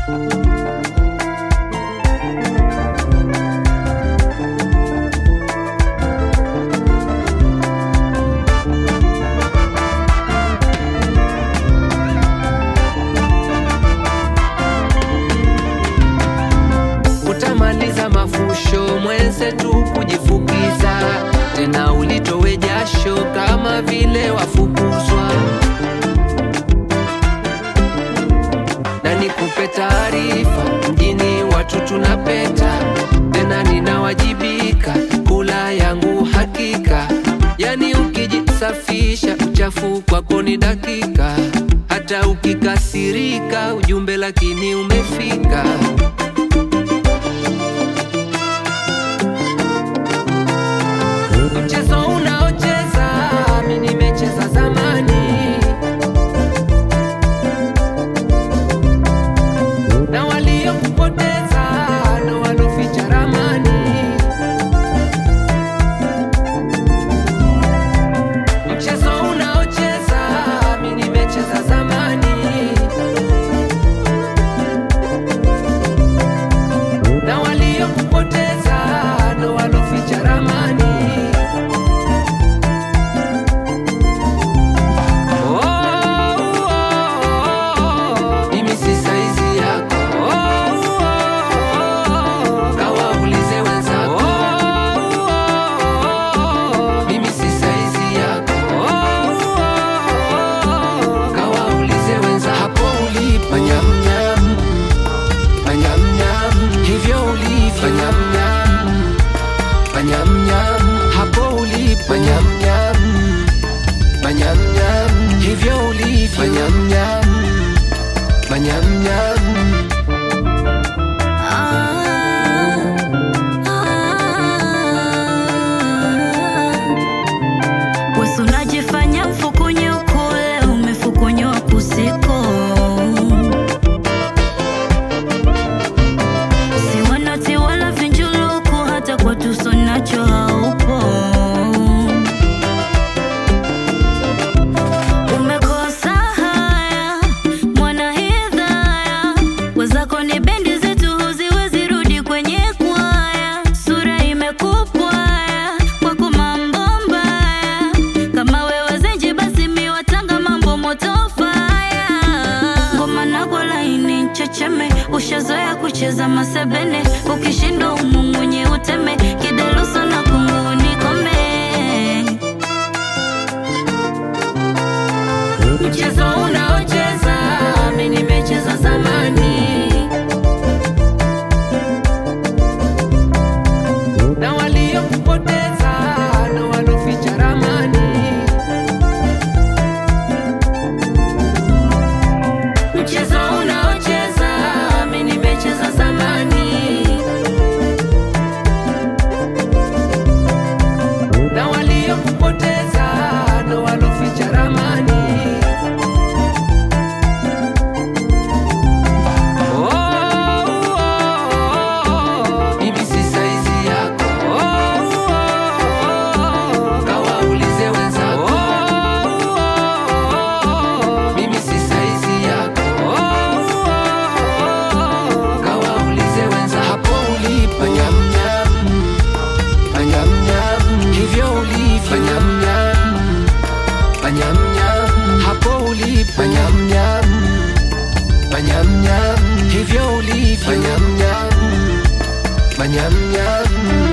Utamaliza mafusho mwenze tu kujifukiza, tena ulitowe jasho kama vile wafukuzwa. Na nikupe taarifa, mjini watu tunapeta, tena ninawajibika, kula yangu hakika. Yani ukijisafisha uchafu kwako ni dakika, hata ukikasirika ujumbe lakini umefika. Mchezo unaocheza mimi nimecheza zamani, na waliokupoteza na waloficha ramani. Mchezo unaocheza mimi nimecheza zamani, na waliokupoteza na waloficha ramani. Hapo ulipo nyam-nyam, manyam-nyam, hivyo ulivyo nyam-nyam, manyam-nyam. Wewe unajifanya mfukunyo kule, umefukunywa kusiko. Si wanati wala vinjuluku, hata kwa tuso nacho haupo. Umekosa haya, mwana hidhaya, wazako ni bendi zetu huziwezi rudi kwenye kwaya. Sura imekupwaya, kwako mambo mbaya, kama wewe zenji basi miwa Tanga mambo moto faya. Ngoma nako laini checheme, ushazoea kucheza masebene, ukishindwa umungunye uteme, kideluso na kunguni kome. Mchezo unaocheza mimi nimecheza zamani, na waliokupoteza na waloficha ramani. Mchezo unaocheza mimi nimecheza zamani, na waliokupoteza na waloficha ramani. Mimi si saizi yako, kawaulize wenzako. Mimi si saizi yako, kawaulize wenzako. Hapo ulipo nyam-nyam, manyam-nyam, hivyo ulivyo nyam-nyam, manyam-nyam. Hapo ulipo nyam-nyam, manyam-nyam, hivyo ulivyo nyam-nyam, manyam-nyam.